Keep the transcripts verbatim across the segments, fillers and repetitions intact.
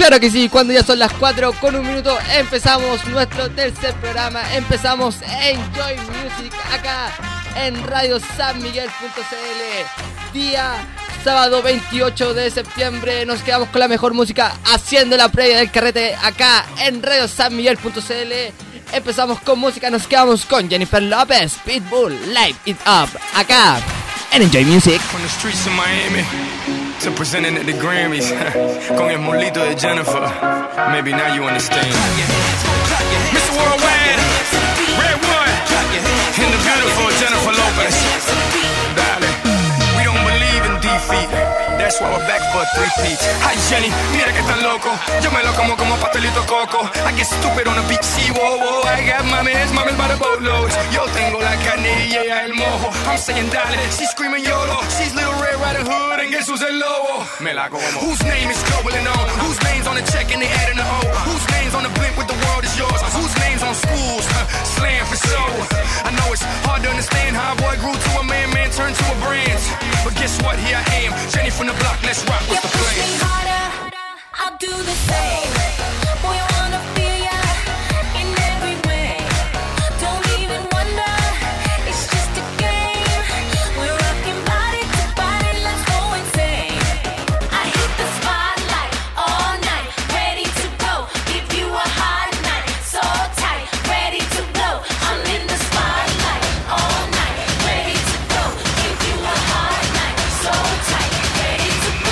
Claro que sí, cuando ya son las cuatro con un minuto empezamos nuestro tercer programa. Empezamos Enjoy Music acá en radio san miguel punto c l. Día sábado veintiocho de septiembre. Nos quedamos con la mejor música haciendo la previa del carrete acá en radio san miguel punto c l. Empezamos con música, nos quedamos con Jennifer Lopez, Pitbull, Light It Up acá en Enjoy Music. From the streets of Miami to presenting at the Grammys con el molito de Jennifer. Maybe now you understand. mister Worldwide, Redwood, and the beautiful Jennifer Lopez. Dale, we don't believe in defeat. That's why we're back for a three-peat. Hi Jenny, mira que tan loco. Yo me lo como como pastelito coco. I get stupid on the beach, sí, whoa, whoa. I got mames, mames by the boatloads. Yo tengo la carne y ella el mojo. I'm saying dale, she's screaming YOLO. She's Little Red Riding Hood and guess who's el lobo? Me la como. Whose name is global and on? Whose name's on the check and they adding the O? Whose name's on the blimp with the world is yours? Whose name's on schools? Huh, slam for show. I know it's hard to understand how a boy grew to a man, man turned to a brand. But guess what? Here I am, Jenny from the block. Let's rock with you the push plan. me harder, I'll do the same. Boy, I wanna feel ya in every way. Don't even wonder, it's just a game. We're rocking body to body, let's go insane. I hit the spotlight all night, ready to go. Give you a hot night, so tight, ready to blow. I'm in the spotlight all night, ready to go. Give you a hot night, so tight, ready to blow.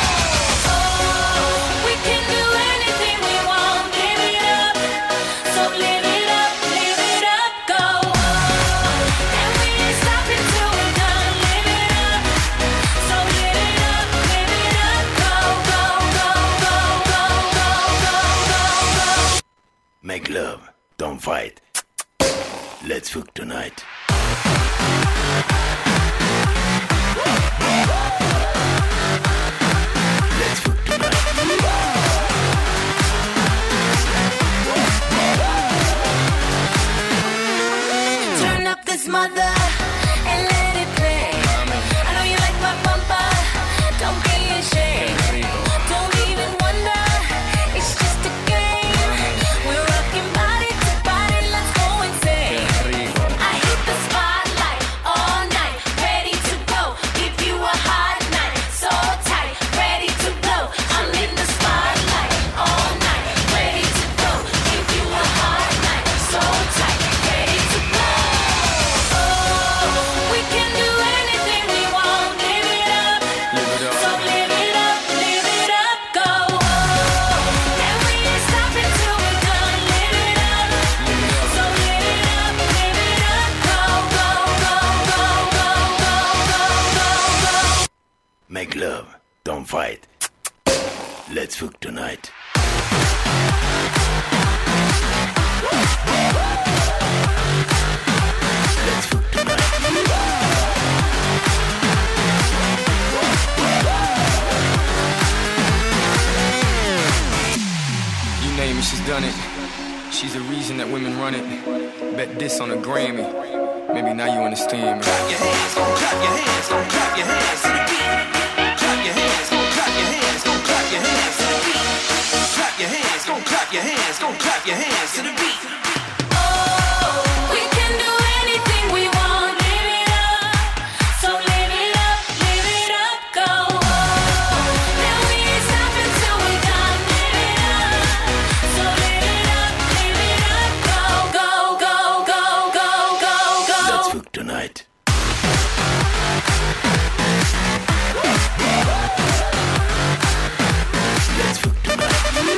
Make love, don't fight. Let's fuck tonight. Let's fuck tonight. Turn up this mother and let it play. I know you like my bumper, don't be ashamed. Don't even wonder, it's just a game. We're rocking body to body, let's go insane. I hit the spotlight all night, ready to go. Give you a hot night, so tight, ready to blow. I'm in the spotlight all night, ready to go. Give you a hot night, so tight, ready to blow. Oh, we can do anything we want, live it up. So live it up, live it up, go. And we ain't stopping till we're done, live it up. So live it up, live it up, go, go, go, go, go, go, go, go, go. Make love, don't fight. Let's fuck tonight. Let's fuck tonight. You name it, she's done it. She's the reason that women run it. Bet this on a Grammy. Maybe now you understand me. Clap your hands, gon' clap your hands, gon' clap your hands to the beat. Clap your hands, gon' clap your hands, gon' clap your hands to the beat. Clap your hands, gon' clap your hands, gon' clap your hands to the beat. We can do anything we want, live it up. So live it up, live it up, go. Now we ain't stopping till we done, live it up. So live it up, live it up, go, go, go, go, go, go, go. Let's fuck tonight. Let's fuck tonight.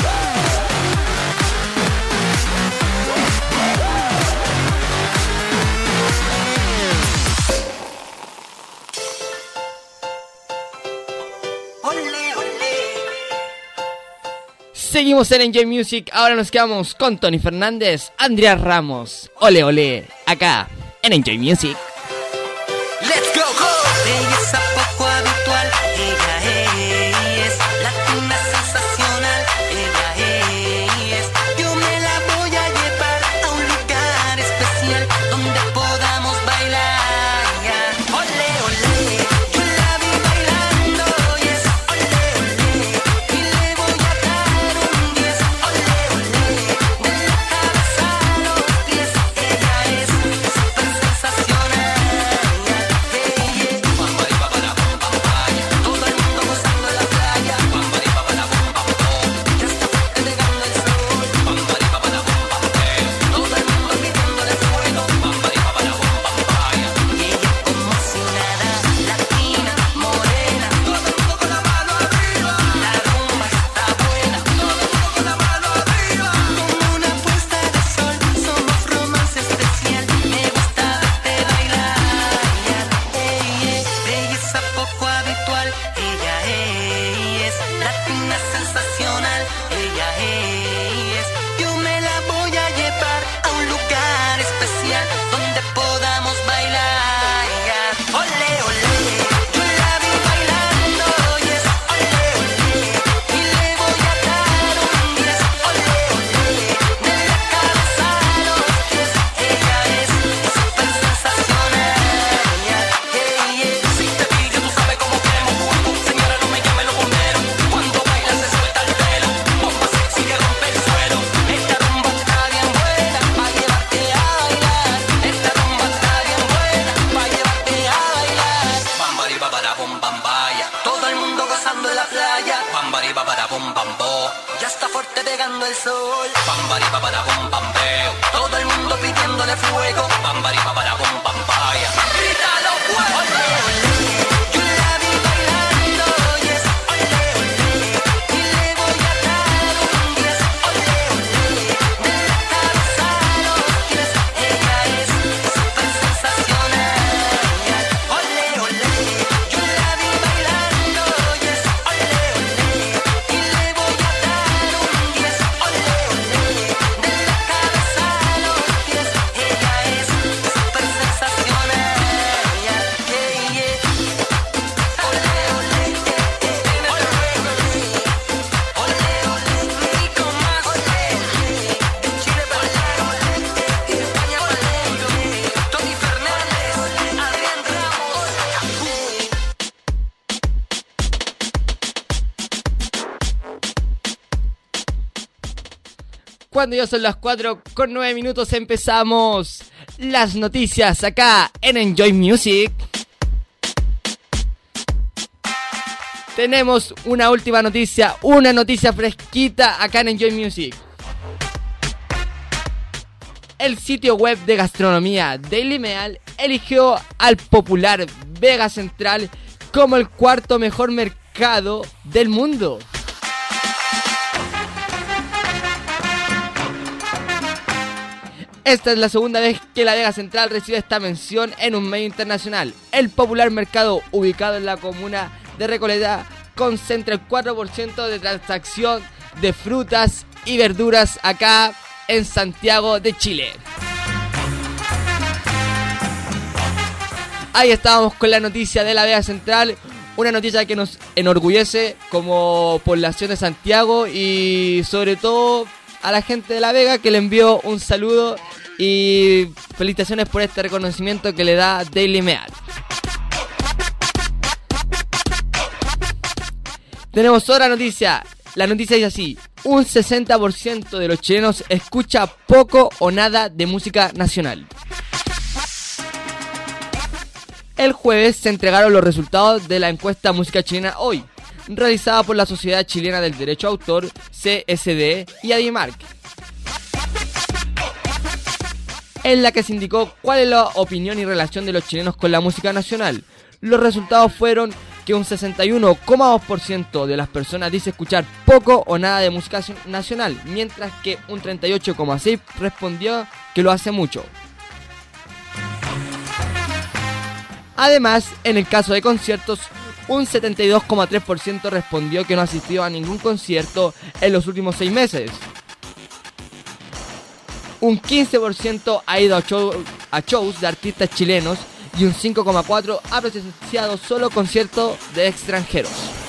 Seguimos en Enjoy Music, ahora nos quedamos con Tony Fernández, Andrea Ramos, ole ole, acá en Enjoy Music. Let's go, go. Belleza poco habitual, ella es latina sensacional, ella es. Yo me la voy a llevar a un lugar especial donde podamos bailar. Ole, ole, yo la vi bailando y es ole, ole. Y le voy a dar pegando el sol. Bambari para bom bambeo. Todo el mundo pidiéndole fuego. Bambari para bom bambaya. Grítalo fuerte. Yo la vi bailando, yes, ole, ole. Y le voy a dar un diez, ole, ole. De la cabeza a los pies, ella es súper sensacional. Ole, ole. Yo la vi bailando, yes, ole, ole. Y le voy a dar un diez, ole, ole. De la cabeza a los pies, ella es súper sensacional. Yeah, yeah. Ole, ole, eh, eh. Ole, ole, ole, rico más. Ole, de Chile para allá, ole, de España para allá. Tony Fernández, Adrián Ramos. Cuando ya son las cuatro con nueve minutos empezamos las noticias acá en Enjoy Music. Tenemos una última noticia, una noticia fresquita acá en Enjoy Music. El sitio web de gastronomía Daily Mail eligió al popular Vega Central como el cuarto mejor mercado del mundo. Esta es la segunda vez que la Vega Central recibe esta mención en un medio internacional. El popular mercado ubicado en la comuna de Recoleta concentra el cuatro por ciento de transacción de frutas y verduras acá en Santiago de Chile. Ahí estábamos con la noticia de la Vega Central, una noticia que nos enorgullece como población de Santiago y sobre todo a la gente de La Vega, que le envío un saludo y felicitaciones por este reconocimiento que le da Daily Mail. Tenemos otra noticia. La noticia dice así: un sesenta por ciento de los chilenos escucha poco o nada de música nacional. El jueves se entregaron los resultados de la encuesta Música Chilena Hoy, realizada por la Sociedad Chilena del Derecho a Autor, C S D y Adimark, en la que se indicó cuál es la opinión y relación de los chilenos con la música nacional. Los resultados fueron que un sesenta y uno coma dos por ciento de las personas dice escuchar poco o nada de música nacional, mientras que un treinta y ocho coma seis por ciento respondió que lo hace mucho. Además, en el caso de conciertos, un setenta y dos coma tres por ciento respondió que no asistió a ningún concierto en los últimos seis meses. Un quince por ciento ha ido a, show, a shows de artistas chilenos y un cinco coma cuatro por ciento ha presenciado solo conciertos de extranjeros.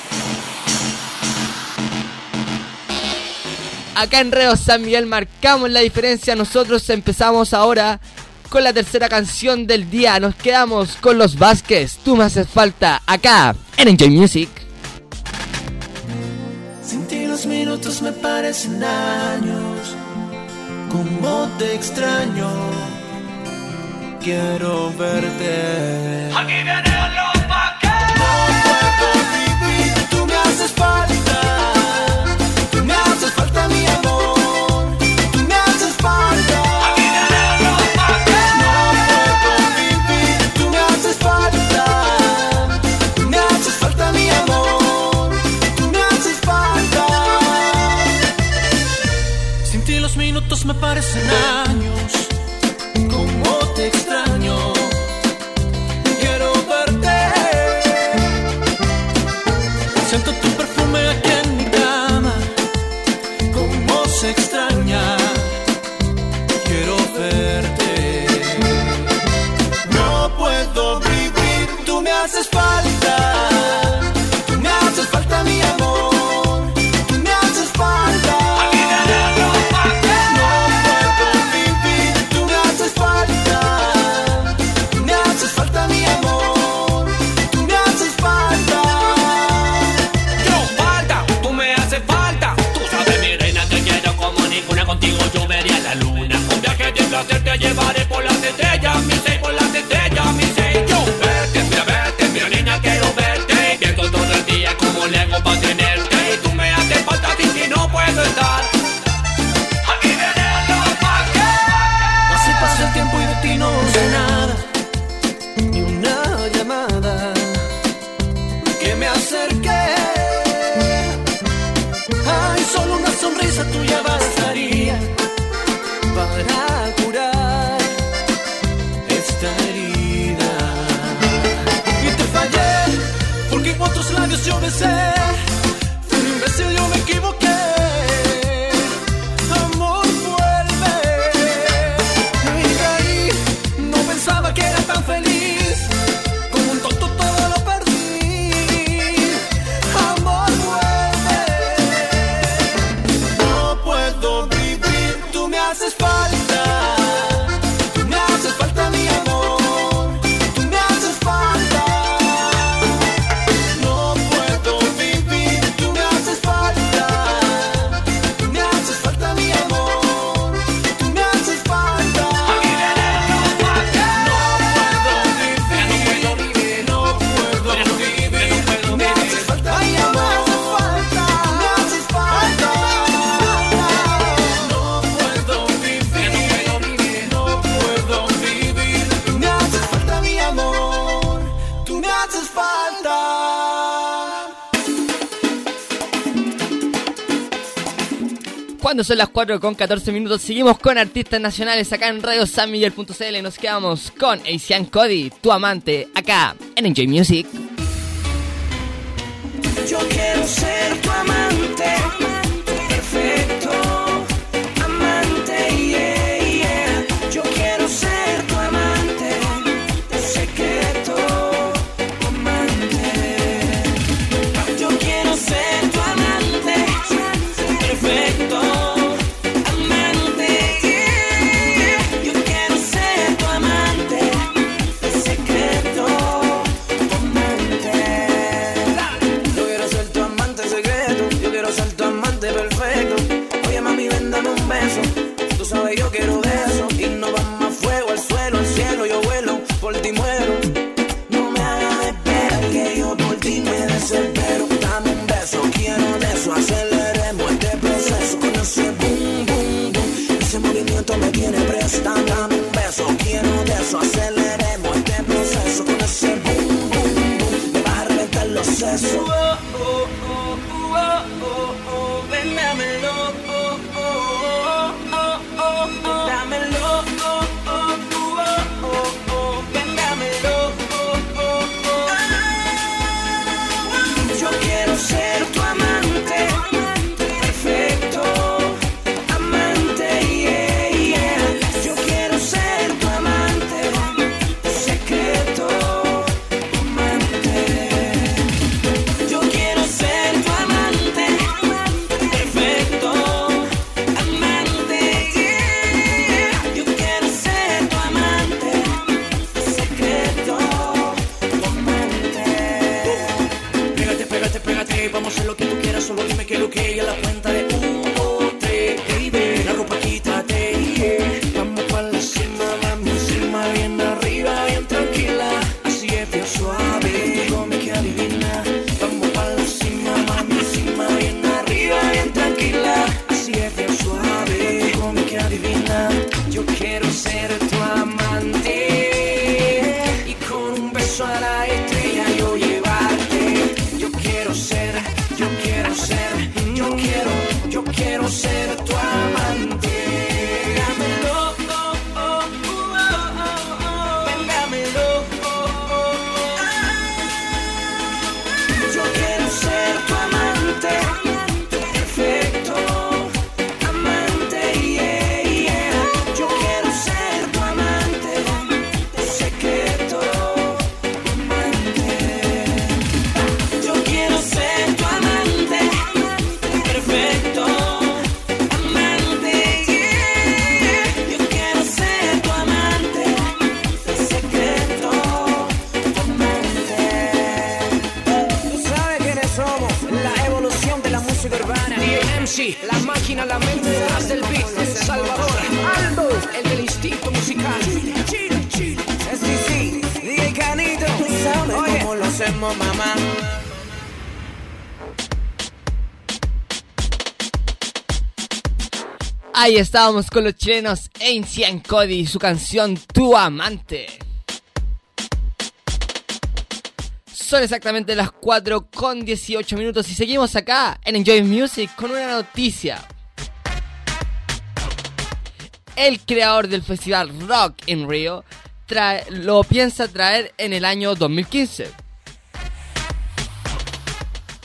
Acá en Radio San Miguel marcamos la diferencia. Nosotros empezamos ahora con la tercera canción del día. Nos quedamos con Los Vázquez, Tú me haces falta, acá en Enjoy Music. Sin ti los minutos me parecen años. Cómo te extraño. Quiero verte. Aquí vienen los Vázquez. No puedo vivir, tú me haces falta. Tú me haces falta, mi amor. Tú me haces falta. Aquí vienen los Vázquez. No puedo vivir, tú me haces falta. Tú me haces falta, mi amor. Tú me haces falta. Sin ti los minutos me parecen años. Cómo te extraño. Quiero verte. Siento tu perfume aquí en mi cama. Cómo se extraña. Quiero verte. No puedo vivir. Tú me haces falta. Tú me haces falta, mi amor. Tú me haces falta. Aquí vienen los Vázquez. No puedo vivir. Tú me haces falta. Tú me haces falta, mi amor. Tú me haces falta. Yo falta, tú me haces falta. Tú sabes, mi reina, te quiero como ninguna. Contigo yo vería la luna. Un viaje de placer te llevaré por las estrellas. Mi seis por las estrellas, mi seis. Yo verte, mira verte, mira niña, que besé. Fui un imbécil, yo me equivoqué. Amor, vuelve. Y caí, no pensaba que era tan feliz. Como un tonto todo lo perdí. Amor, vuelve. No puedo vivir, tú me haces falta. Tú me haces falta, mi amor. Tú me haces falta. No puedo vivir, tú me haces falta. Tú me haces falta, mi amor. Tú me haces falta. No puedo vivir, no puedo vivir. Tú me haces falta, mi amor. Me haces falta. No puedo vivir, no puedo vivir. Tú me haces falta, mi amor. Tú me haces falta. Cuando son las cuatro con catorce minutos, seguimos con artistas nacionales acá en radio san miguel punto c l. Nos quedamos con Asian Cody, Tu Amante, acá en Enjoy Music. Yo quiero ser tu amante, perfecto, amante, yeah, yeah. Yo quiero ser tu amante, secreto, amante. Yo quiero ser tu amante, perfecto, amante, yeah. Yo quiero ser tu amante, secreto, amante. Yo quiero ser tu amante secreto, yo quiero ser tu amante perfecto. Oye mami, ven, dame un beso. Tú sabes yo quiero de eso. Y no va más fuego al suelo, al cielo yo vuelo, por ti muero. No me hagas esperar que yo por ti me desespero. Dame un beso, quiero de eso. Aceleremos este proceso con ese boom, boom, boom. Ese movimiento me tiene presta. Dame un beso, quiero de eso. Aceleremos este proceso con ese boom, boom, boom. Me vas a reventar los sesos. Oh, oh, oh, oh, oh, oh. Ven, dámelo. Oh, oh, oh, oh, oh. Dámelo. Oh, oh, oh, oh, oh. Ven, dámelo. Oh, oh, oh. Yo quiero ser tu amante, perfecto, amante, yeah, yeah. Yo quiero ser tu amante, secreto, amante. Yo quiero ser tu amante, perfecto, amante, yeah. Yo quiero ser tu amante, secreto, amante. Pégate, pégate, pégate, vamos a hacer lo que tú quieras, solo dime que lo que hay a la cuenta de uno, tres, baby. La ropa quítate, yeah. Vamos pa' la cima, mami, encima, bien arriba, bien tranquila. Así es, bien suave, come que adivina. Vamos pa' la cima, mami, encima, bien arriba, bien tranquila. Así es, bien suave, come que adivina. Yo quiero ser tu amante y con un beso a la estrella yo llevarte. Yo quiero ser, yo quiero ser, yo quiero, yo quiero ser tu amante. Dámelo, oh, oh, oh, oh, oh. Ven, dámelo, oh, oh, oh. Yo quiero ser tu amante, perfecto, amante, yeah, yeah. Yo quiero ser tu amante, secreto, amante. Yo quiero ser tu amante, perfecto, amante, yeah. Yo quiero ser tu amante, secreto, amante. Tú sabes quiénes somos, la evolución de la música urbana. D M C, la máquina, la mente detrás del beat. Salvador, Aldo, el del instinto musical. Chile, Chile, S D C, D J Canito. Tú sabes cómo lo hacemos, mamá. Ahí estábamos con los chilenos Asian Cody y su canción Tu Amante. Son exactamente las cuatro con dieciocho minutos y seguimos acá en Enjoy Music con una noticia. El creador del festival Rock in Rio trae, lo piensa traer en el año dos mil quince.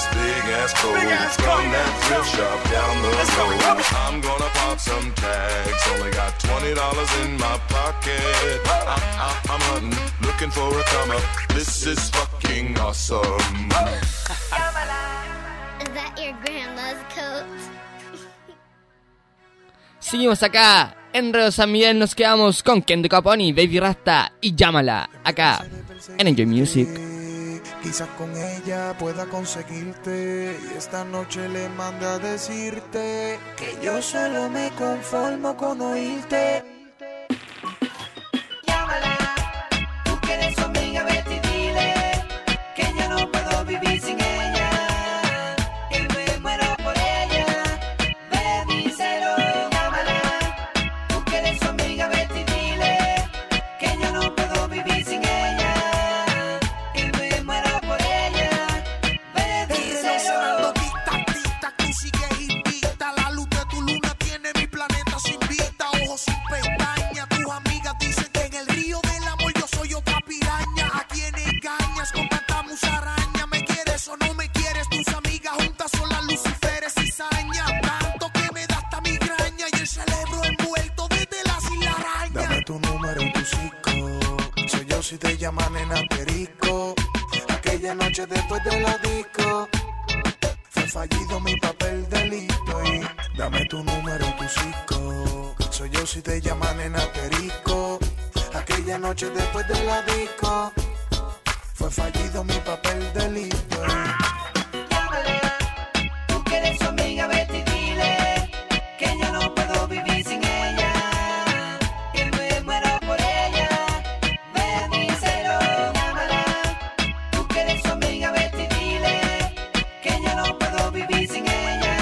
this big ass coat from that thrift shop down the road. I'm gonna pop some tags, only got twenty dollars in my pocket. I, I, I'm hunting, looking for a come up. This is fucking awesome. Is that your grandma's coat? Seguimos acá en Radio San Miguel, nos quedamos con Kendo Caponi, Baby Rasta y Llámala, acá en Enjoy Music. Quizás con ella pueda conseguirte y esta noche le mande a decirte que yo solo me conformo con oírte. Llámala, tú que eres su amiga, vete y dile que yo no puedo vivir sin ella, que me muero por ella, ve díselo. Llámala, tú que eres su amiga, vete y dile que yo no puedo vivir sin ella, que me muero por ella, ve díselo. Tic-tac, tic-tac, tú sigues invicta. La luz de tu luna tiene mi planeta sin vista. Ojos sin pestañas, tus amigas dicen que en el río del amor yo soy otra piraña. ¿A quién engañas con tanta musaraña? ¿Me quieres o no me quieres? Tus amigas juntas son las luciferes y cizaña. Tanto que me da hasta migraña y el cerebro envuelto desde la isla araña. Dame tu número y tu psico. Soy yo si te llaman en asterisco. Aquella noche después de la disco fue fallido mi papel delito. Y dame tu número y tu psico. Soy yo si te llaman en asterisco. Aquella noche después de la disco fue fallido mi papel delito. Llámala, tú que eres su amiga, vete y dile que yo no puedo vivir sin ella, que me muero por ella, ve díselo. Llámala, tú que eres su amiga, vete y dile que yo no puedo vivir sin ella,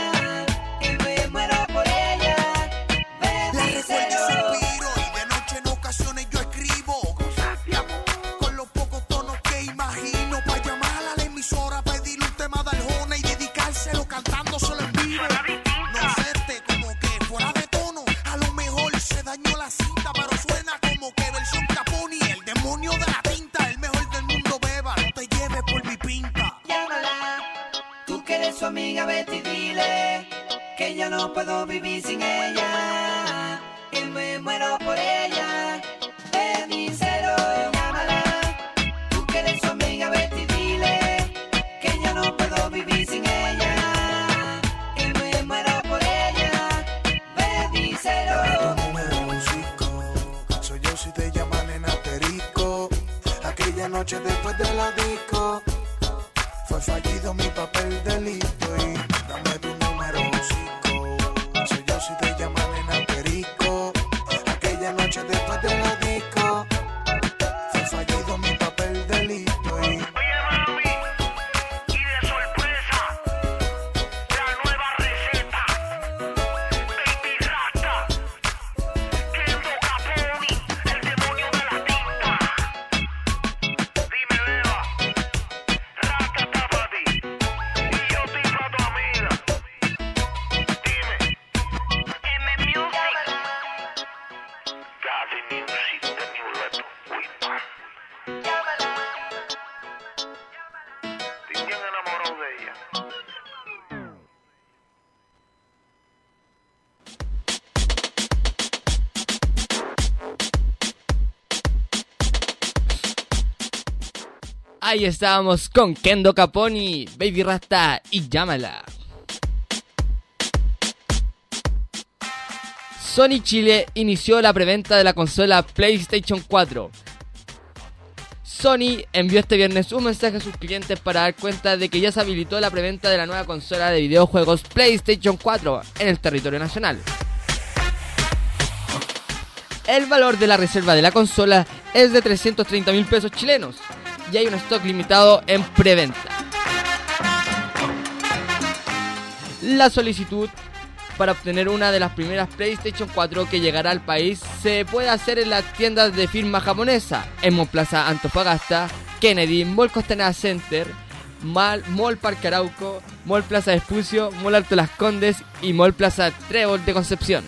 que me muero por ella, ve La díselo. recuerdo y suspiro y de noche en ocasiones yo escribo cosas de amor con los pocos tonos que imagino pa' llamar a la emisora, pedirle un tema de Arjona y dedicárselo cantándoselo en vivo. No hacerte como que fuera de tono, a lo mejor se dañó la cinta, pero suena como que versión Caponi, el demonio de la tinta, el mejor del mundo, beba, no te lleves por mi pinta. Llámala, tú que eres su amiga, vete y dile que yo no puedo vivir sin ella, que me muero por ella, ve díselo. Llámala, tú que eres su amiga, vete y dile que yo no puedo vivir sin ella, que me muero por ella, ve díselo. Tu número musico, soy yo si te llaman en asterisco. Aquella noche después de la disco fue fallido mi papel delito. Y dame tu número musico, soy yo si te llaman en asterisco. Aquella noche después de la disco fue fallido mi papel delito. Y Oye mami, y de sorpresa, la nueva receta, Baby Rasta, Kendo Caponi, el demonio de la tinta. Dime beba, Rasta está para ti, y yo estoy para tu amiga. Dime, M Music, Daddy Music, the new level, we pan. Estoy bien enamorado de ella. Ahí estábamos con Kendo Caponi, Baby Rasta y Llámala. Sony Chile inició la preventa de la consola PlayStation cuatro. Sony envió este viernes un mensaje a sus clientes para dar cuenta de que ya se habilitó la preventa de la nueva consola de videojuegos PlayStation cuatro en el territorio nacional. El valor de la reserva de la consola es de trescientos treinta mil pesos chilenos y hay un stock limitado en preventa. La solicitud para obtener una de las primeras PlayStation cuatro que llegará al país se puede hacer en las tiendas de firma japonesa, en Mall Plaza Antofagasta, Kennedy, Mall Costanera Center, Mall, Mall Parque Arauco, Mall Plaza Vespucio, Mall Alto Las Condes y Mall Plaza Trébol de Concepción.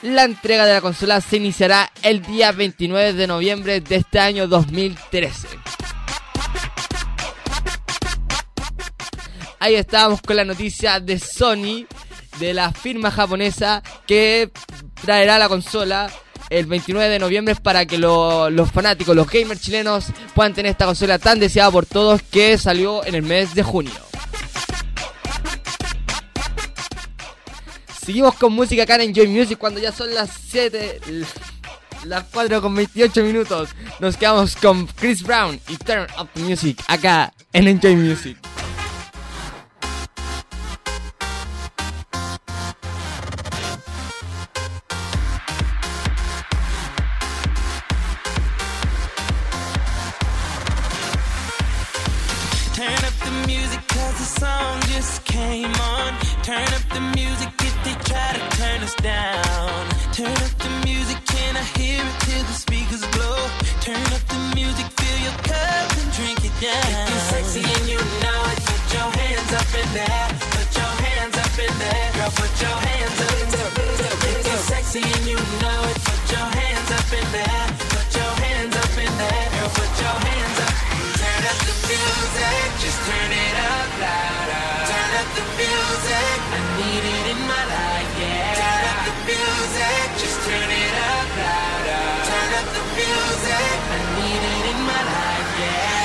La entrega de la consola se iniciará el día veintinueve de noviembre de este año dos mil trece. Ahí estábamos con la noticia de Sony, de la firma japonesa que traerá la consola el veintinueve de noviembre para que lo, los fanáticos, los gamers chilenos puedan tener esta consola tan deseada por todos que salió en el mes de junio. Seguimos con música acá en Enjoy Music cuando ya son las siete, las cuatro con veintiocho minutos. Nos quedamos con Chris Brown y Turn Up The Music acá en Enjoy Music. Turn up the music cause the song just came on. Turn up the music if they try to turn us down. Turn up the music, can I hear it till the speakers blow? Turn up the music, fill your cup and drink it down. If you're sexy and you know it, put your hands up in there. Put your hands up in there. Girl, put your hands up in there. If you're sexy and you know it, put your hands up in there. Put your hands up in there. Girl, put your hands up. Turn up the music, just turn it up louder. Turn up the music, I need it in my life, yeah. Turn up the music, just turn it up louder. Turn up the music, I need it in my life, yeah.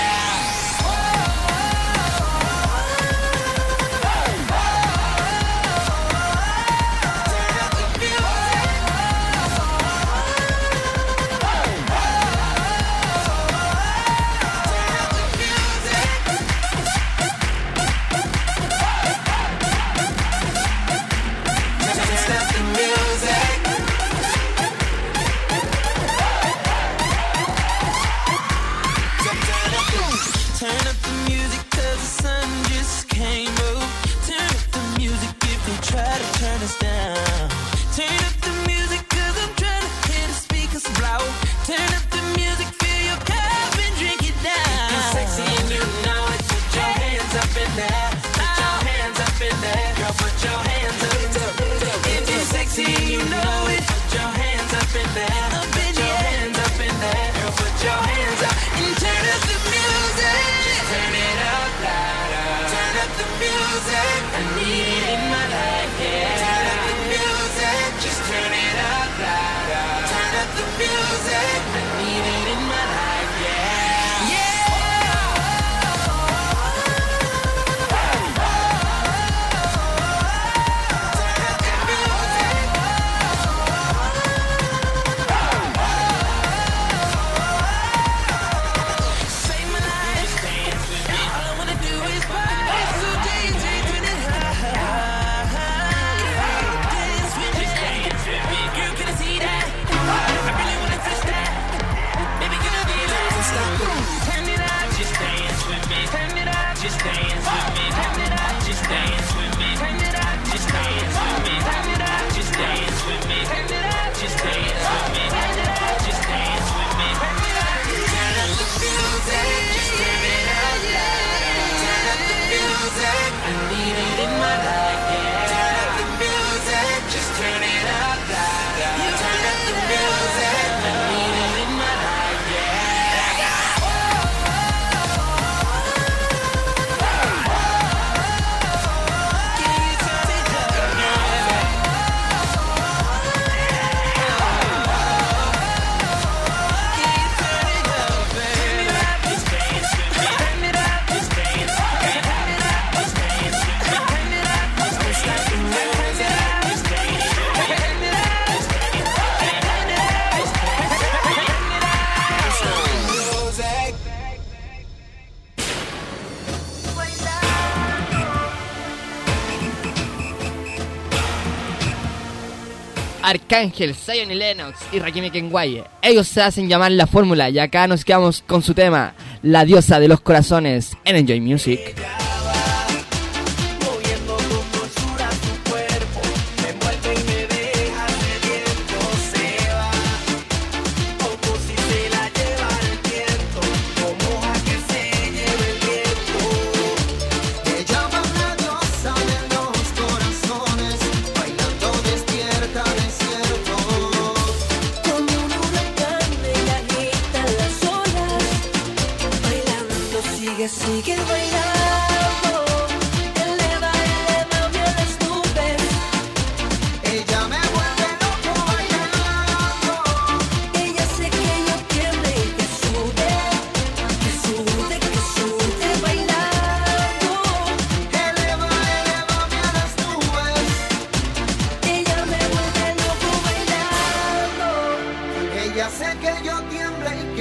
Arcángel, Zion y Lennox y Rakim Kenway. Ellos se hacen llamar La Fórmula y acá nos quedamos con su tema, La Diosa de los Corazones, en Enjoy Music. Despierta, desierto.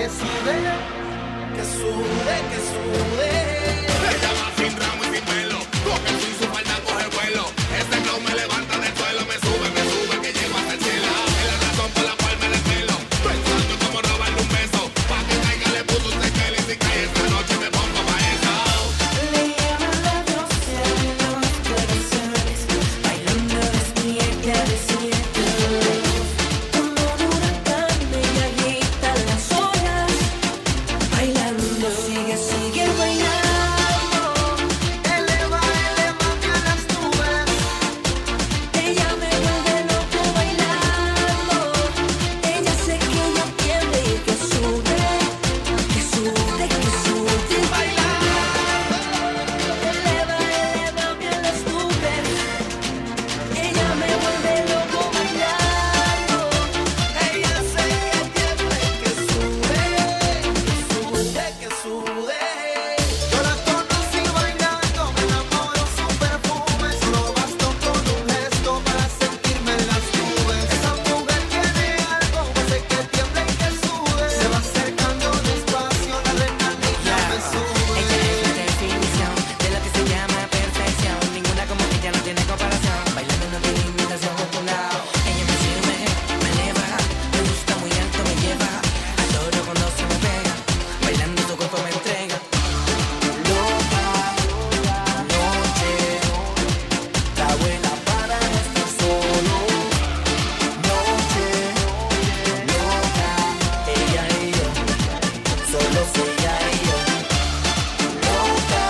que sube, que sube, que sube. Ella va sin ramo y sin pelo, coge el su falda, coge vuelo. Este flow me levanta del suelo, me sube, me sube, que llego hasta el cielo. Es la razón por la cual me desvelo, pensando como robarle un beso. Pa' que caiga le puso un tequila y si cae esta noche me pongo pa' eso. Le llaman la diosa de los corazones, bailando despierta, despierta. Como un huracán ella agita las olas, bailando, sigue, sigue bailando. Eleva, eleva que a las nubes. Ella me vuelve loco bailando. Ella sé que ella tiende y que sube, que sube, que sube bailando. Eleva, eleva a las nubes. Ella me vuelve loco bailando. Ella sé que tiembla y que sube, que sube, que sube. Yo la conocí bailando, me enamoró su perfume. Solo bastó con un gesto para sentirme en las nubes. Esa mujer tiene algo, hace que tiemble y que sube. Se va acercando despacio, la adrenalina me sube. Ella es la definición de lo que se llama perfección. Ninguna como ella no tiene comparación. Bailando no tiene imitación por tu lado. Ella me sirve, me eleva. Me gusta muy alto, me lleva. Adoro cuando se me pega. Bailando tu cuerpo me entrega. Loca, noche, está buena para no estar solo. Noche, loca, ella y yo, solo ella y yo. Loca,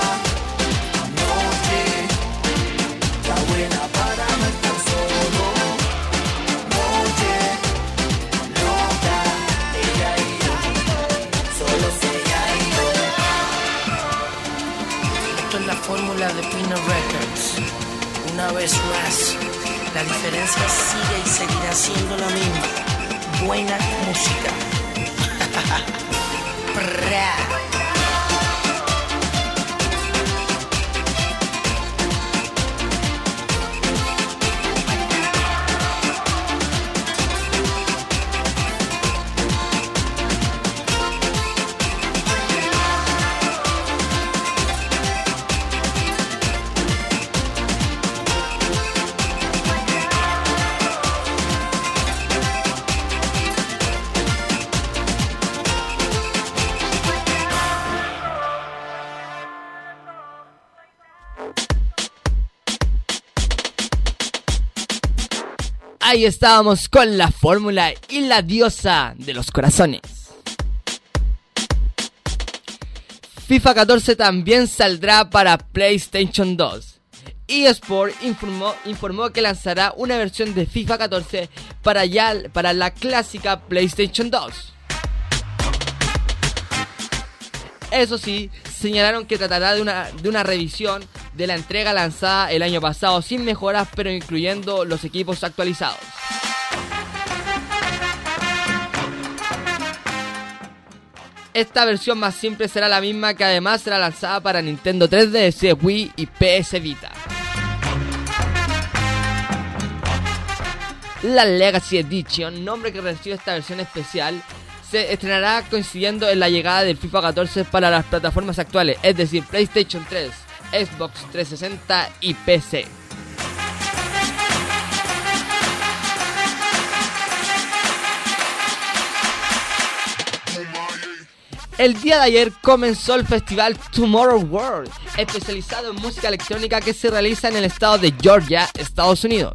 noche, está buena para no estar solo. Noche, loca, ella y yo, solo ella y yo. Esto es la fórmula de Pino Records. Una vez más, la diferencia sigue y seguirá siendo la misma. Buena música. Pra. Ahí estábamos con la fórmula y la diosa de los corazones. FIFA catorce también saldrá para PlayStation dos. eSport informó, informó que lanzará una versión de FIFA catorce para, ya, para la clásica PlayStation dos. Eso sí, señalaron que tratará de una, de una revisión de la entrega lanzada el año pasado sin mejoras, pero incluyendo los equipos actualizados. Esta versión más simple será la misma, que además será lanzada para Nintendo tres D S, Wii y P S Vita. La Legacy Edition, nombre que recibe esta versión especial, se estrenará coincidiendo en la llegada del FIFA catorce para las plataformas actuales, es decir, PlayStation tres, Xbox trescientos sesenta y P C. El día de ayer comenzó el festival Tomorrow World, especializado en música electrónica que se realiza en el estado de Georgia, Estados Unidos.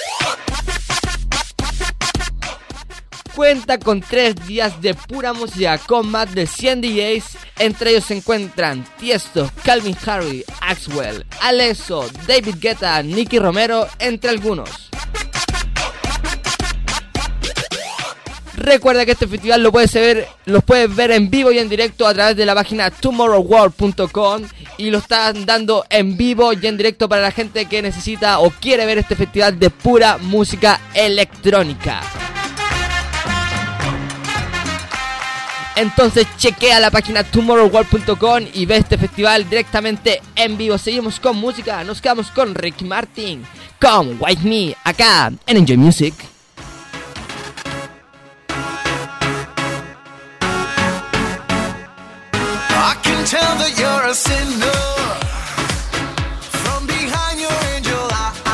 Cuenta con tres días de pura música con más de cien D Js, entre ellos se encuentran Tiesto, Calvin Harris, Axwell, Alesso, David Guetta, Nicky Romero, entre algunos. Recuerda que este festival lo puedes ver, los puedes ver en vivo y en directo a través de la página tomorrow world punto com, y lo están dando en vivo y en directo para la gente que necesita o quiere ver este festival de pura música electrónica. Entonces chequea la página tomorrow world punto com y ve este festival directamente en vivo. Seguimos con música, nos quedamos con Ricky Martin, con White Me, acá en Enjoy Music. you're a sinner. From behind your angel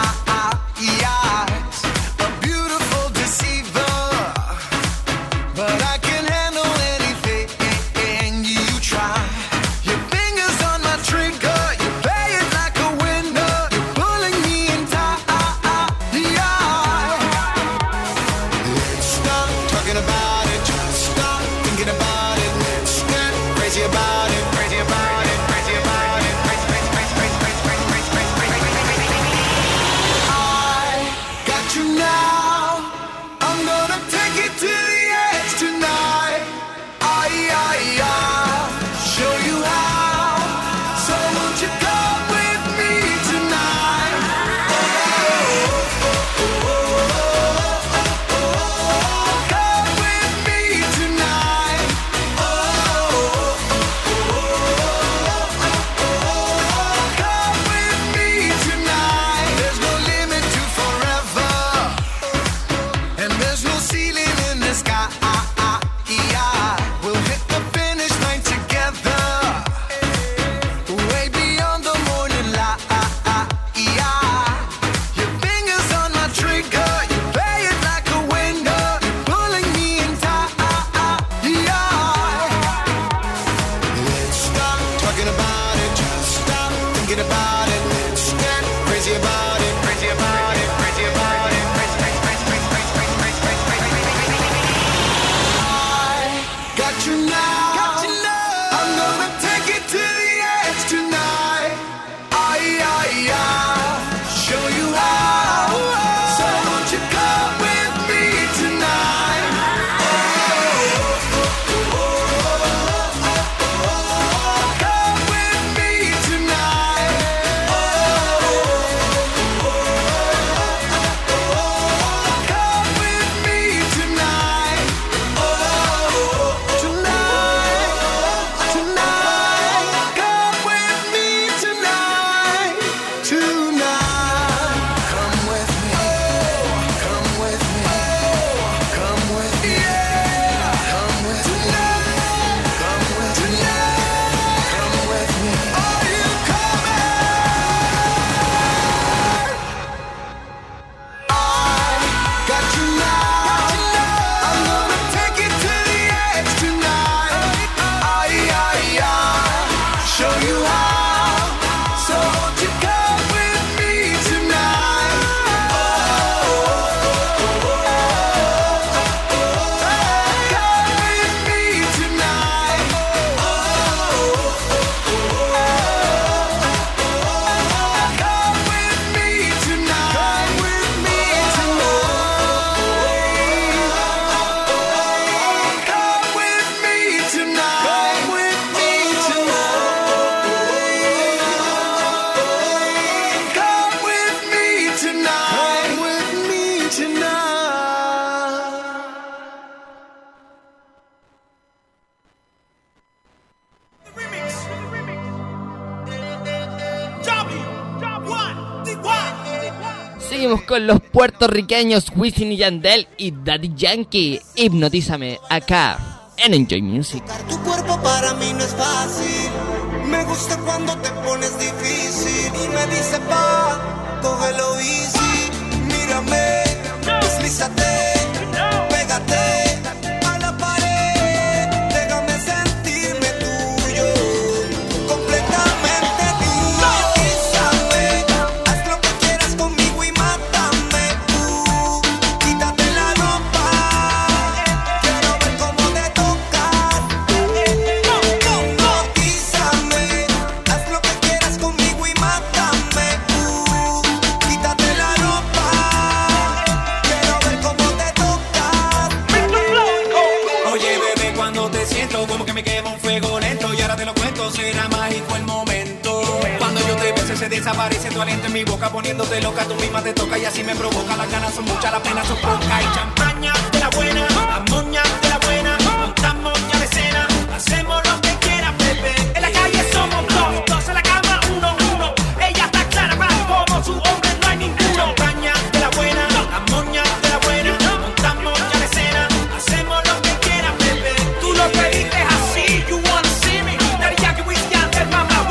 eyes, a beautiful deceiver. But I can handle anything you try. Your fingers on my trigger, you play it like a winner. You're pulling me in tight. Let's stop talking about it, just stop thinking about it. Let's get crazy about it, crazy about it, crazy about it, crazy, crazy, crazy, crazy, crazy, crazy, crazy, crazy, crazy, crazy, crazy. I got you now. I'm gonna take it to the edge tonight. I, I, I, show you how. So won't you come with me tonight? Oh, oh, oh, oh, oh, oh. Come with me tonight. Oh, oh, oh, oh, oh. Come with me tonight. There's no limit to forever, and there's no ceiling in the sky. We'll hit the finish line together, way beyond the morning light. Your fingers on my trigger, you play it like a winner. You're pulling me in tight. Let's stop talking about it, just stop thinking about it. Let's get crazy about it, crazy about it, crazy about it, crazy, crazy, crazy, crazy, crazy, crazy, crazy, crazy, crazy, crazy. I got you now. Got you now. I'm gonna take it to the edge tonight. I, I, I, show you how. So won't you come with me tonight? Oh, oh, oh, oh, oh, oh. Come with me tonight. Oh, oh, oh, oh, oh. Come with me tonight. Oh, tonight, tonight. Come with me tonight, tonight. Come with me, come with me, come with me, come with me, come with me, come with me. Are you coming? I got you now. I'm gonna take it to the edge tonight. I, I, I, show you how. So won't you come with me tonight? Oh, oh, oh, oh, oh. Come with me tonight. Oh, oh, oh, oh, oh. Come with me tonight. Come with me tonight. Come with me tonight. Come with me tonight. Come with me tonight. Come with me tonight. Seguimos con los puertorriqueños Wisin y Yandel y Daddy Yankee. Hipnotízame acá en Enjoy Music. Tu cuerpo para mí no es fácil. Me gusta cuando te pones difícil y me dice pa, cógelo easy. Mírame, deslízate, pégate a la pared. Déjame sentirme tuyo, completamente tuyo. Hipnotízame, haz lo que quieras conmigo y mátame. Uh, quítate la ropa, quiero ver cómo te tocas. Hipnotízame, haz lo que quieras conmigo y mátame. Uh, quítate la ropa, quiero ver cómo te tocas. Oye, bebé, cuando te siento como que me quema un fuego lento. Y ahora te lo cuento, será mágico el momento. Cuando yo te beso se desaparece tu aliento en mi boca, poniéndote loca, tú misma te toca y así me provoca. Las ganas son muchas, las penas son pocas. Y champaña de la buena, la moña de la buena. Montamos ya la escena, hacemos lo que quieras, bebé. En la calle somos dos, dos en la cama, uno, uno. Ella está clara, para como su hombre no hay ninguno. Champaña de la buena, la moña de la buena. Montamos ya la escena, hacemos lo que quieras, bebé. Tú lo pediste así, you wanna see me. Daddy Yankee, Wisin y Yandel, mamá.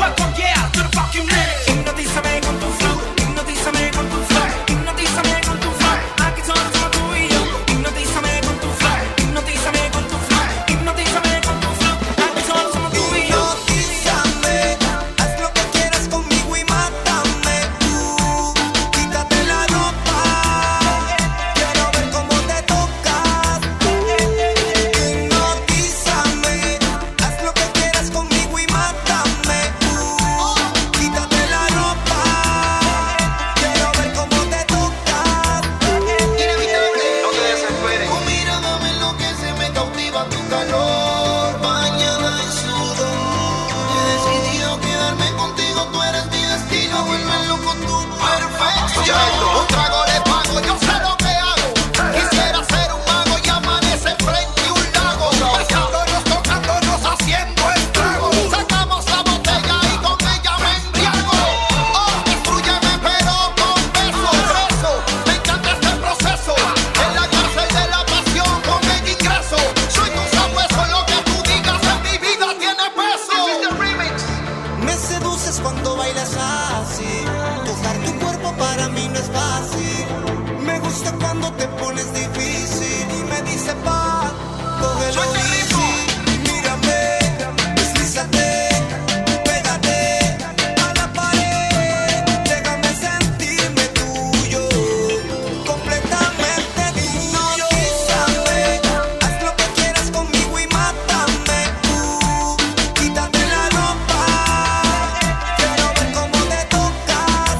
cuando te pones difícil y me dices pa, cógelo easy. Mírame, deslízate, pégate a la pared, déjame sentirme tuyo, completamente tuyo. Hipnotízame, haz lo que quieras conmigo y mátame tú. Quítate la ropa, quiero ver cómo te tocas.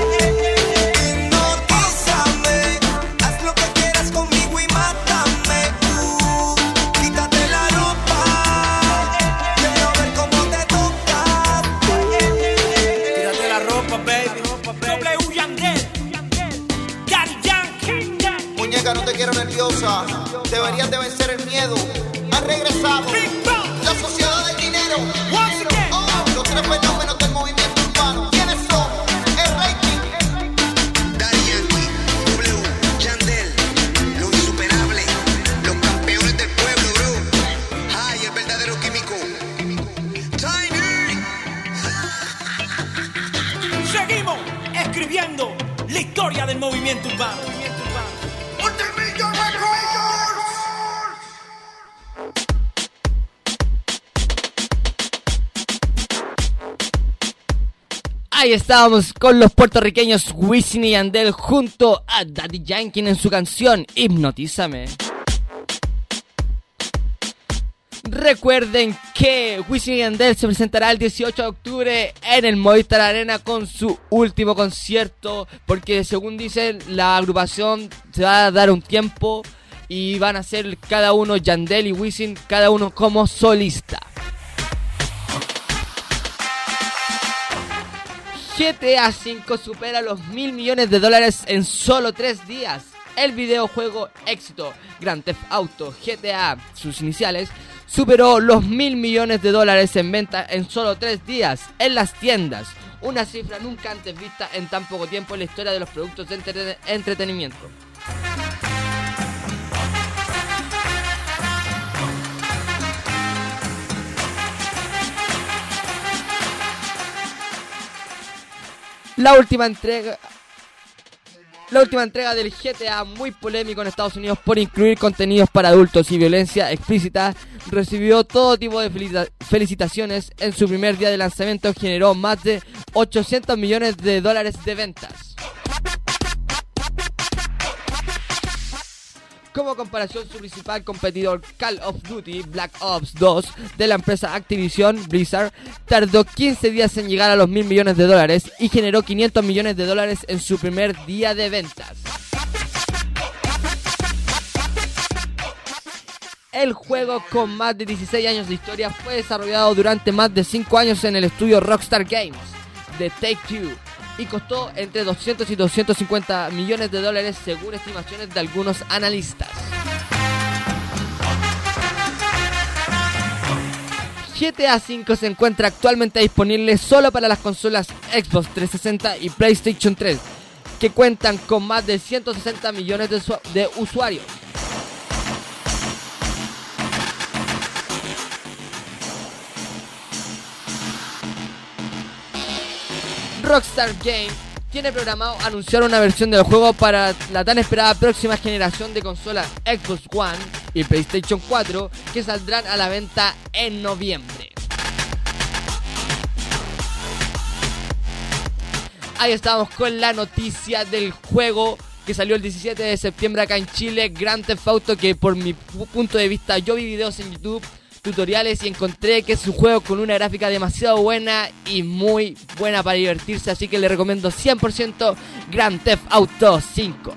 Hipnotízame, haz lo que quieras conmigo y mátame tú. Quítate la ropa, quiero ver cómo te tocas. Tírate la ropa, baby. W Yandel, Daddy Yankee. Muñeca, no te quiero nerviosa. Deberías de vencer el miedo. Has regresado. La sociedad del dinero. Oh, los tres fenómenos del movimiento urbano. ¿Quiénes son? El rating. Daddy Yankee, W, Yandel, los insuperables, los campeones del pueblo, bro. Ay, el verdadero químico. Tiny. Seguimos escribiendo la historia del movimiento urbano. Multimillion Records. Ahí estábamos con los puertorriqueños Wisin y Yandel junto a Daddy Yankee en su canción Hipnotízame. Recuerden que Wisin y Yandel se presentará el dieciocho de octubre en el Movistar Arena con su último concierto, porque según dicen la agrupación se va a dar un tiempo y van a ser cada uno, Yandel y Wisin, cada uno como solista. G T A cinco supera los mil millones de dólares en solo tres días. El videojuego éxito Grand Theft Auto G T A, sus iniciales, superó los mil millones de dólares en venta en solo tres días en las tiendas. Una cifra nunca antes vista en tan poco tiempo en la historia de los productos de entre- entretenimiento. La última entrega La última entrega del G T A, muy polémico en Estados Unidos por incluir contenidos para adultos y violencia explícita, recibió todo tipo de felicita- felicitaciones. En su primer día de lanzamiento generó más de ochocientos millones de dólares de ventas. Como comparación, su principal competidor Call of Duty Black Ops dos de la empresa Activision Blizzard tardó quince días en llegar a los mil millones de dólares y generó quinientos millones de dólares en su primer día de ventas. El juego, con más de dieciséis años de historia, fue desarrollado durante más de cinco años en el estudio Rockstar Games de Take-Two y costó entre doscientos y doscientos cincuenta millones de dólares según estimaciones de algunos analistas. G T A cinco se encuentra actualmente disponible solo para las consolas Xbox trescientos sesenta y PlayStation tres, que cuentan con más de ciento sesenta millones de, usu- de usuarios. Rockstar Games tiene programado anunciar una versión del juego para la tan esperada próxima generación de consolas Xbox One y PlayStation cuatro, que saldrán a la venta en noviembre. Ahí estamos con la noticia del juego que salió el diecisiete de septiembre acá en Chile, Grand Theft Auto, que por mi pu- punto de vista, yo vi videos en YouTube, tutoriales, y encontré que es un juego con una gráfica demasiado buena y muy buena para divertirse, así que le recomiendo cien por ciento Grand Theft Auto cinco.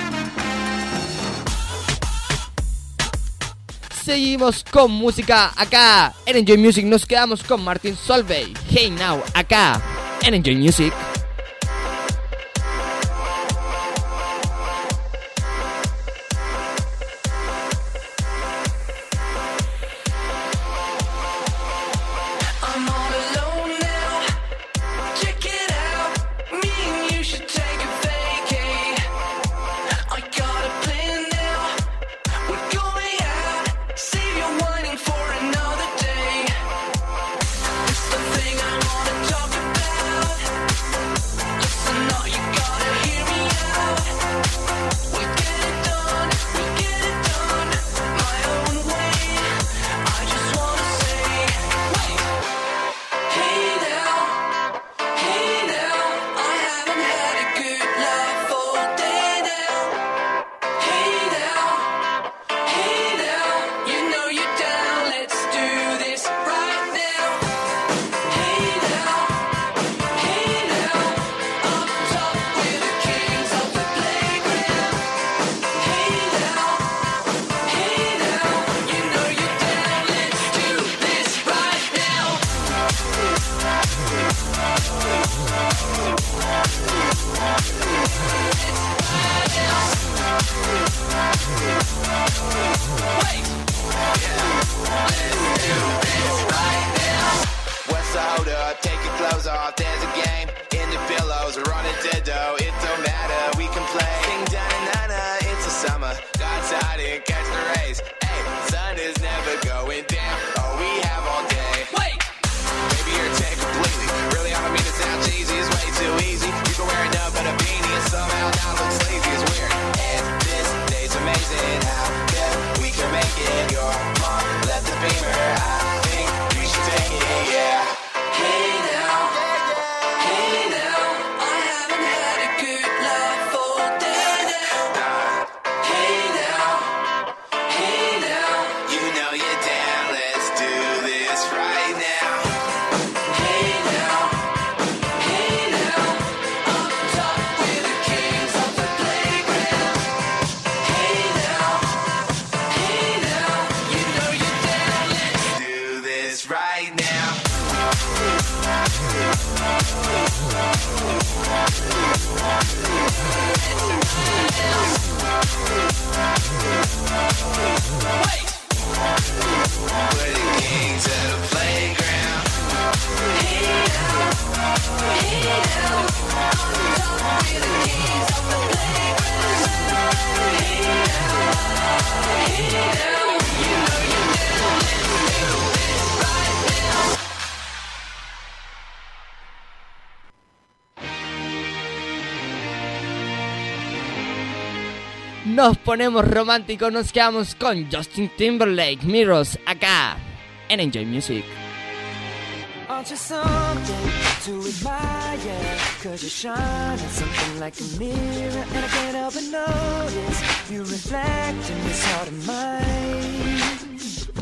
Seguimos con música acá en Enjoy Music. Nos quedamos con Martin Solveig, Hey Now, acá en Enjoy Music. I'm all alone now. Check it out. Me and you should take a vacay. I got a plan now. We're going out. Save your whining for another day. It's the thing I wanna talk about. What's the hold up? Take your clothes off. There's a game in the pillows. We're on a ditto. It don't matter. We can play. Sing da na na. It's a summer. God's out and catch the rays. Hey, sun is never going down. Oh, we have all day. Wait. Baby, you're taken completely. Really, I don't mean to sound cheesy. It's way too easy. You can wear it up but a beanie and somehow not look sleazy. It's weird. And this day's amazing. How good we can make it. Your mom left the beamer. I think you should take it. Yeah. Hey now, hey now, I haven't had a good love for day now. Hey now, hey now, you know you're down. Let's do this right now. Hey now, hey now, up top with the kings of the playground. Hey now, hey now, you know you're down. Let's do this right now. We're the kings of the playground. Hey now, hey now, on top we're the kings of the playground. Hey now, hey now, you know you're down. Let's do this right now. Nos ponemos románticos, nos quedamos con Justin Timberlake, Mirrors, acá en Enjoy Music. Aren't you something to admire? Cause you shine at something like a mirror, and I can't help but notice you reflect in this heart of mine.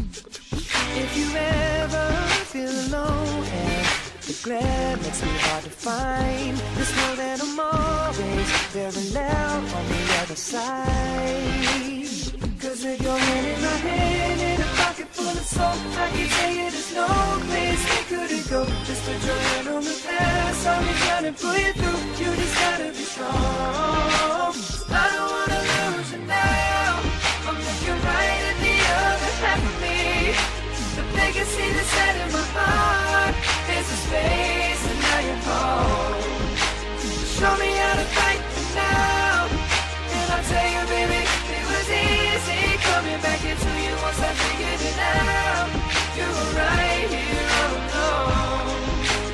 If you ever feel alone and the glare makes me hard to find, just know that I'm always parallel on the other side. Cause with your hand in my hand and a pocket full of soap, I can tell you there's no place we couldn't go. Just put your hand on the past, I'll be trying to pull you through. You just gotta be strong. I don't wanna lose you now. I'm looking right at the other half of me. The vacancy that's set in my heart is a space, and now you're home. Show me how to fight now, and I'll tell you, baby, it was easy coming back into you once I figured it out. You were right here all alone.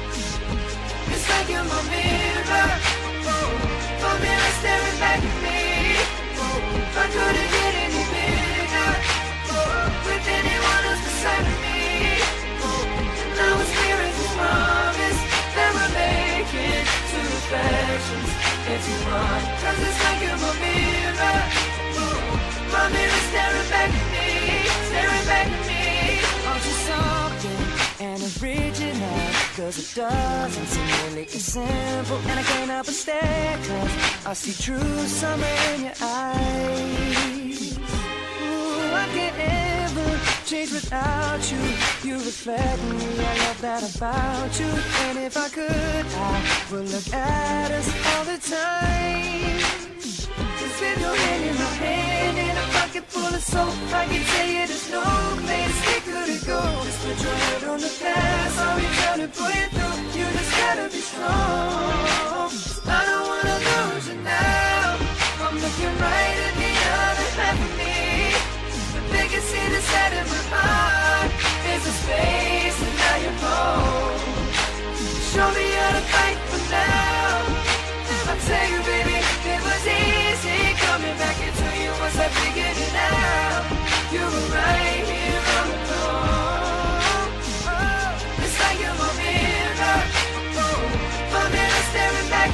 It's like you're my mirror, my mirror staring back at me. I couldn't get any bigger with anyone else beside of me. And now it's clear as a promise that we're making two reflections into one. Cause it's like you're my mirror, my mirror staring back at me, staring back at me. Aren't you something and original? Cause it doesn't seem really as simple, and I can't help but stare, cause I see true summer in your eyes. Ooh, I can't ever change without you. You reflect me, I love that about you. And if I could, I would look at us all the time. Cause with your hand in my hand and a pocket full of soap, I can tell you there's no place we couldn't go. Just put your head on the past, I'll be trying to pull you through. You just gotta be strong. I don't wanna lose you now. I'm looking right at the other half of me. The vacancy that's set in my heart is a space, and now you're home. Show me how to fight for now. I'll tell you, baby, it was easy coming back into you once I figured it out. You were right here all alone. Oh, it's like you're my mirror, my mirror staring back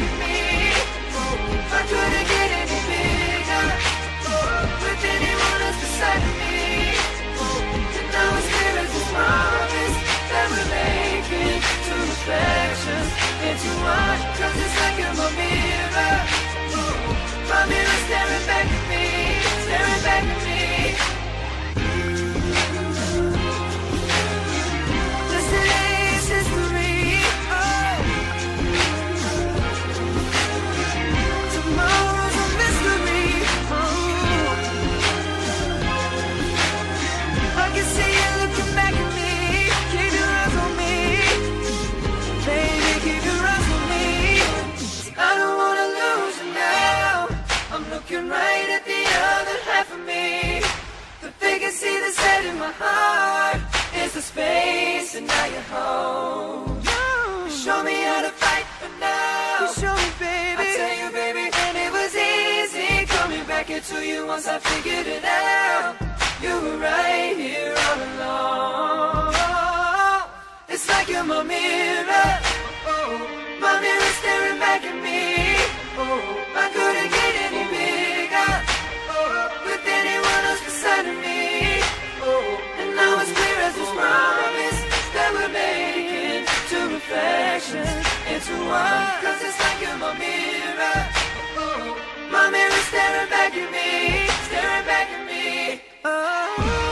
head and my heart is the space, and now you're home. You show me how to fight for now. You show me, baby. I tell you, baby, and it was easy coming back into you once I figured it out. You were right here all along. It's like you're my mirror. Oh, my mirror staring back at me. Oh, I couldn't get any bigger. Oh, with anyone else beside of me. Oh, and now it's clear as this promise that we're making two reflections into one. Cause it's like you're my mirror. Oh, my mirror staring back at me. Staring back at me. Oh.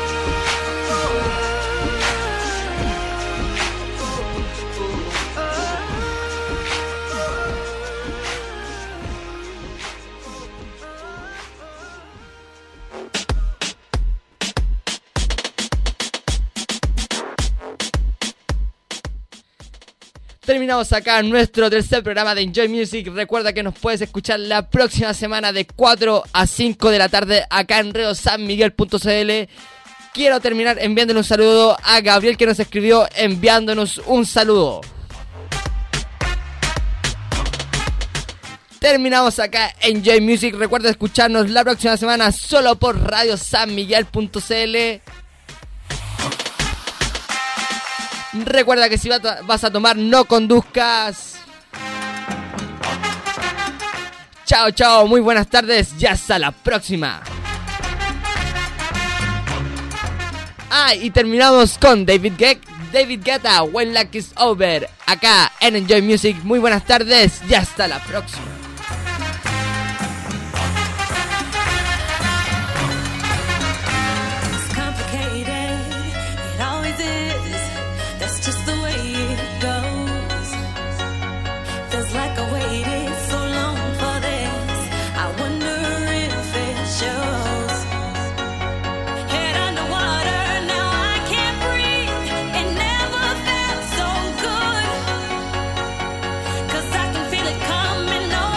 Terminamos acá nuestro tercer programa de Enjoy Music. Recuerda que nos puedes escuchar la próxima semana de cuatro a cinco de la tarde acá en radio san miguel punto c l. Quiero terminar enviándole un saludo a Gabriel, que nos escribió enviándonos un saludo. Terminamos acá Enjoy Music. Recuerda escucharnos la próxima semana solo por radio san miguel punto c l. Recuerda que si vas a tomar, no conduzcas. Chao, chao, muy buenas tardes y hasta la próxima. Ah, y terminamos con David Guetta, David Guetta, When Luck Is Over, acá en Enjoy Music. Muy buenas tardes y hasta la próxima. Coming on.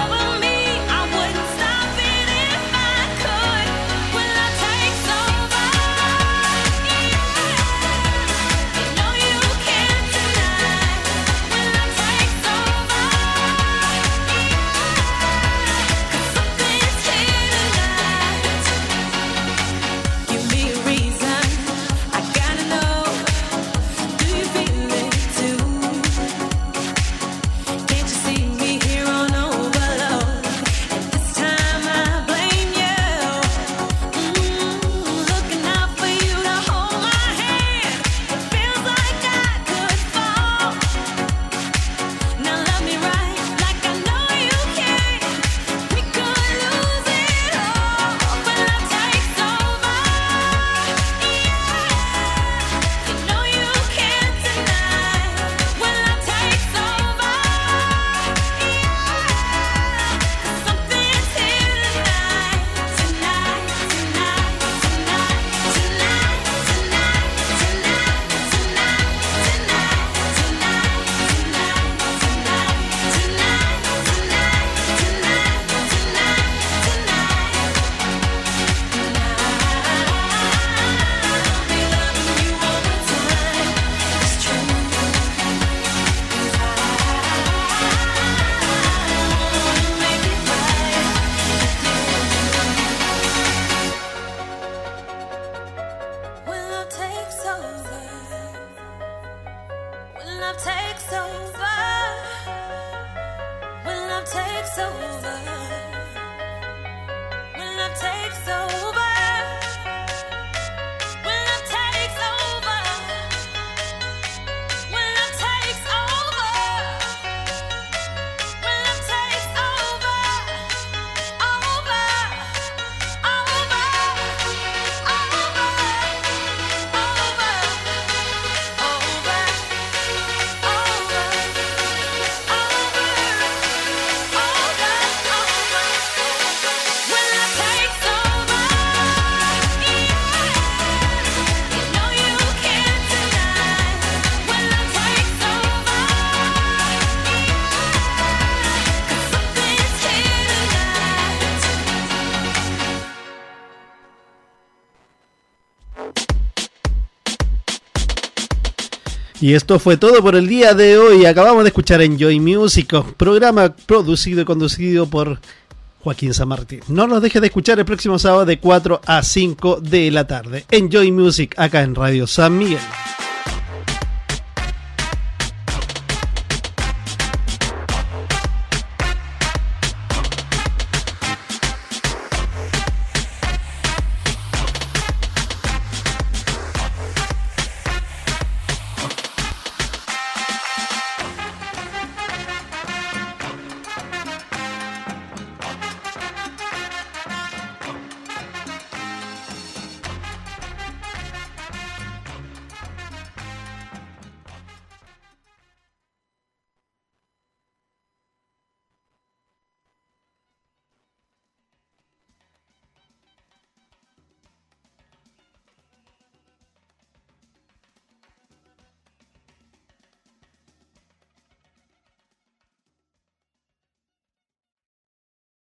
Y esto fue todo por el día de hoy. Acabamos de escuchar Enjoy Music, programa producido y conducido por Joaquín San Martín. No nos dejes de escuchar el próximo sábado de cuatro a cinco de la tarde. Enjoy Music acá en Radio San Miguel.